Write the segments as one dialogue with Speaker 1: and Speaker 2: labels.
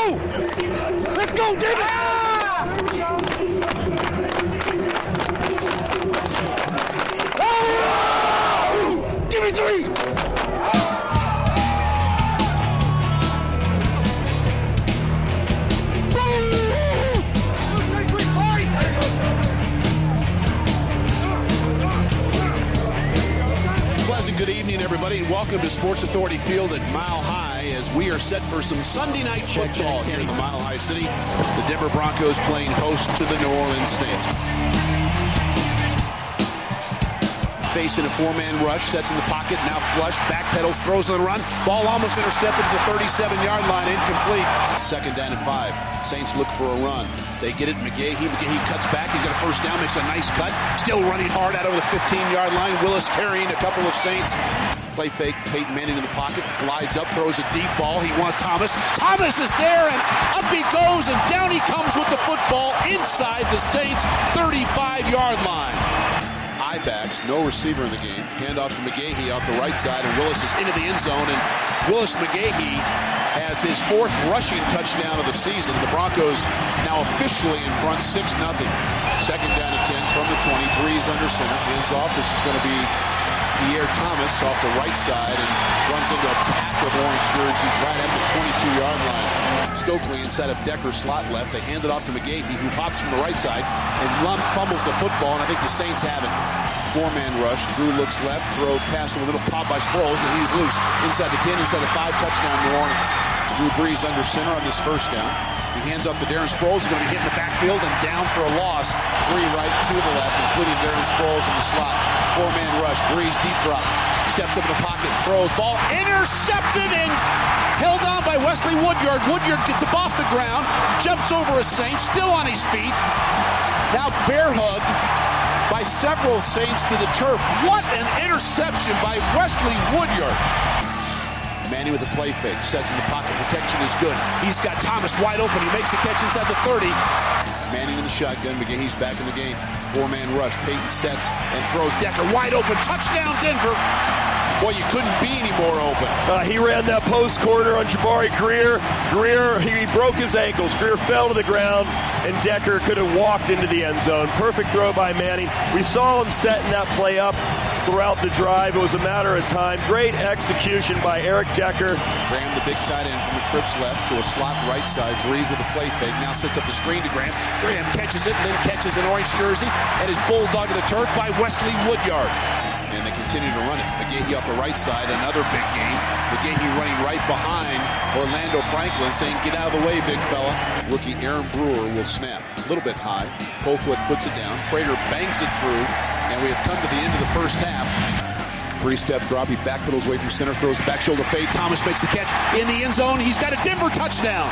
Speaker 1: go! Let's go, David! Oh! Give me 3!
Speaker 2: Good evening, everybody, and welcome to Sports Authority Field at Mile High as we are set for some Sunday night football here in the Mile High City. The Denver Broncos playing host to the New Orleans Saints. Facing a four-man rush, sets in the pocket, now flush, backpedals, throws on the run. Ball almost intercepted at the 37-yard line, incomplete. Second down and 5. Saints look for a run. They get it. McGahee cuts back. He's got a first down, makes a nice cut. Still running hard out over the 15-yard line. Willis carrying a couple of Saints. Play fake. Peyton Manning in the pocket. Glides up, throws a deep ball. He wants Thomas. Thomas is there, and up he goes, and down he comes with the football inside the Saints' 35-yard line. Backs, no receiver in the game. Hand off to McGahee off the right side, and Willis is into the end zone. And Willis McGahee has his 4th rushing touchdown of the season. The Broncos now officially in front 6-0. Second down and 10 from the 20. Breeze under center. Hands off. This is going to be Pierre Thomas off the right side and runs into a pack of orange jerseys right at the 22-yard line. Stokely inside of Decker, slot left. They hand it off to McGahee, who hops from the right side and fumbles the football, and I think the Saints have it. Four-man rush. Drew looks left, throws past the middle, caught by Sproles, and he's loose. Inside the 10, inside the 5, touchdown New Orleans. Drew Brees under center on this first down. He hands off to Darren Sproles. He's going to be hit in the backfield and down for a loss. 3 right, 2 to the left, including Darren Sproles in the slot. Four-man rush. Brees deep drop. Steps up in the pocket, throws. Ball intercepted and held on by Wesley Woodyard. Woodyard gets up off the ground, jumps over a Saint, still on his feet. Now bear hugged by several Saints to the turf. What an interception by Wesley Woodyard. Manning with a play fake, sets in the pocket, protection is good. He's got Thomas wide open, he makes the catch inside the 30. Manning in the shotgun, McGahee's back in the game. Four-man rush, Peyton sets and throws. Decker wide open, touchdown Denver. Boy, you couldn't be any more open.
Speaker 1: He ran that post corner on Jabari Greer. He broke his ankles. Greer fell to the ground, and Decker could have walked into the end zone. Perfect throw by Manning. We saw him setting that play up throughout the drive. It was a matter of time. Great execution by Eric Decker.
Speaker 2: Graham, the big tight end, from the trips left to a slot right side. Breeze with a play fake. Now sets up the screen to Graham. Graham catches it. Lynn catches an orange jersey and is bulldog to the turf by Wesley Woodyard. And they continue to run it. McGahee off the right side, another big game. McGahee running right behind Orlando Franklin, saying, get out of the way, big fella. Rookie Aaron Brewer will snap. A little bit high. Colquitt puts it down. Prater bangs it through. And we have come to the end of the first half. 3-step drop. He backpedals away from center, throws back shoulder fade. Thomas makes the catch in the end zone. He's got a Denver touchdown.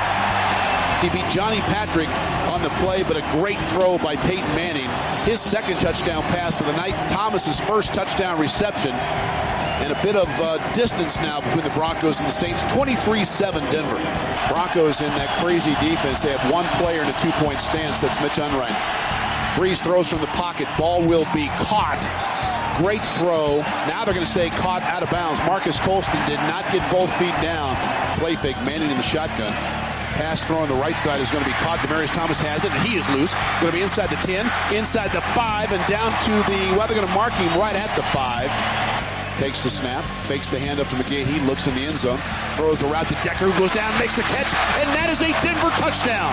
Speaker 2: He beat Johnny Patrick on the play, but a great throw by Peyton Manning. His second touchdown pass of the night. Thomas's first touchdown reception. And a bit of distance now between the Broncos and the Saints. 23-7 Denver. Broncos in that crazy defense. They have one player in a 2-point stance. That's Mitch Unrein. Breeze throws from the pocket. Ball will be caught. Great throw. Now they're going to say caught out of bounds. Marcus Colston did not get both feet down. Play fake, Manning in the shotgun. Pass throw on the right side is going to be caught. Demaryius Thomas has it, and he is loose. Going to be inside the 10, inside the 5, and down to the, well, they're going to mark him right at the 5. Takes the snap, fakes the hand up to McGahee, looks in the end zone, throws a route to Decker, who goes down, makes the catch, and that is a Denver touchdown.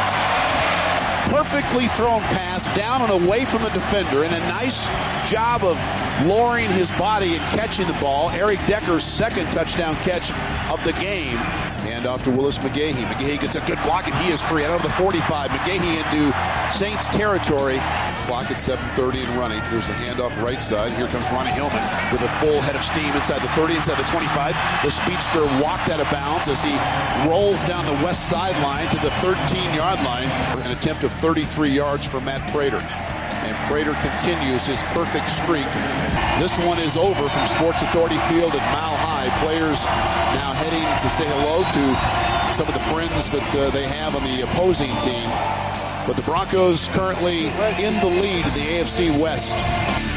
Speaker 2: Perfectly thrown pass down and away from the defender, and a nice job of lowering his body and catching the ball. Eric Decker's second touchdown catch of the game. Hand off to Willis McGahee. McGahee gets a good block, and he is free out of the 45. McGahee into Saints territory. Clock at 7:30 and running. There's a handoff right side. Here comes Ronnie Hillman with a full head of steam inside the 30, inside the 25. The speedster walked out of bounds as he rolls down the west sideline to the 13-yard line. An attempt of 33 yards for Matt Prater. And Prater continues his perfect streak. This one is over from Sports Authority Field at Mile High. Players now heading to say hello to some of the friends that they have on the opposing team. But the Broncos currently in the lead in the AFC West.